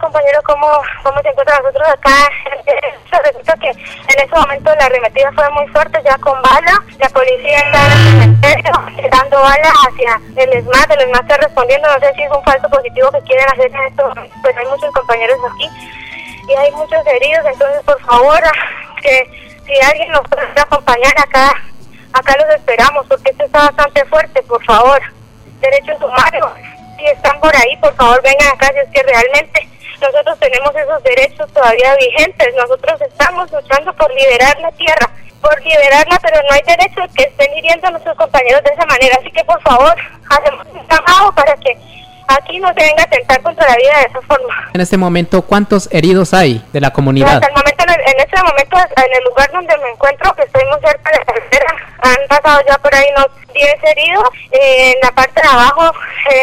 compañero, ¿cómo se encuentra nosotros acá? Resulta que en ese momento la arremetida fue muy fuerte, ya con bala. La policía está en el cementerio dando balas hacia el ESMAD. El ESMAD está respondiendo, no sé si es un falso positivo que quieren hacer en esto. Pues hay muchos compañeros aquí y hay muchos heridos, entonces por favor, que si alguien nos puede acompañar acá los esperamos, porque esto está bastante fuerte, por favor. Derechos humanos, si están por ahí, por favor vengan acá, si es que realmente nosotros tenemos esos derechos todavía vigentes. Nosotros estamos luchando por liberar la tierra, por liberarla, pero no hay derecho que estén hiriendo a nuestros compañeros de esa manera. Así que por favor, hacemos un llamado para que aquí no se venga a atentar contra la vida de esa forma. En este momento, ¿cuántos heridos hay de la comunidad? Hasta el momento, en este momento, en el lugar donde me encuentro, que estoy muy cerca de la carretera, han pasado ya por ahí unos 10 heridos. En la parte de abajo,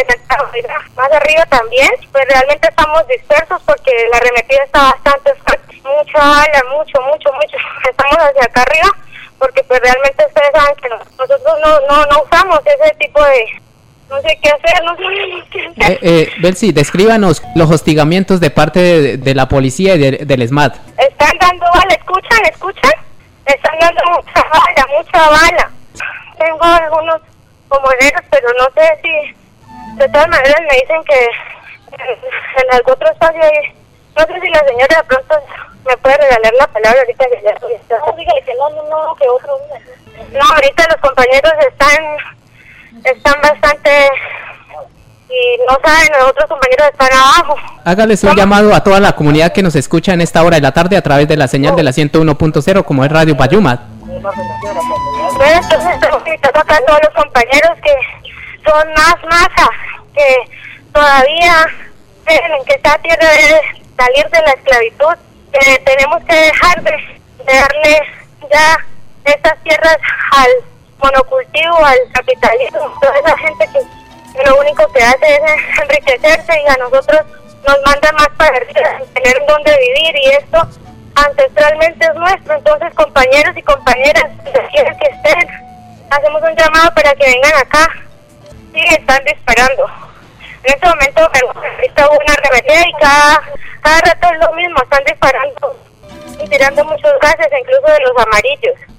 más arriba también, pues realmente estamos dispersos porque la arremetida está bastante fuerte. Mucha bala, mucho. Estamos hacia acá arriba porque pues realmente ustedes saben que nosotros no usamos ese tipo de... No sé qué hacer, no sé qué hacer. Belsi, descríbanos los hostigamientos de parte de la policía y del ESMAD. Están dando bala, ¿escuchan? Están dando mucha bala. Tengo algunos comuneros, pero no sé si... De todas maneras me dicen que en algún otro espacio hay... No sé si la señora de pronto me puede regalar la palabra ahorita que ya estoy. No, que otro... No, ahorita los compañeros están bastante y no saben, los otros compañeros están abajo. Hágales un llamado a toda la comunidad que nos escucha en esta hora de la tarde a través de la señal de la 101.0 como es Radio Payumat. Bueno, entonces tengo que invitar acá a todos los compañeros que son más masa, que todavía creen que esta tierra debe salir de la esclavitud, que tenemos que dejar de darle ya estas tierras al monocultivo, al capitalismo, toda esa gente que lo único que hace es enriquecerse y a nosotros nos manda más para arriba, tener donde vivir, y esto ancestralmente es nuestro. Entonces, compañeros y compañeras, donde quiera que estén, hacemos un llamado para que vengan acá. Sí, están disparando. En este momento ahorita hubo una arremetida y cada rato es lo mismo, están disparando y tirando muchos gases, incluso de los amarillos.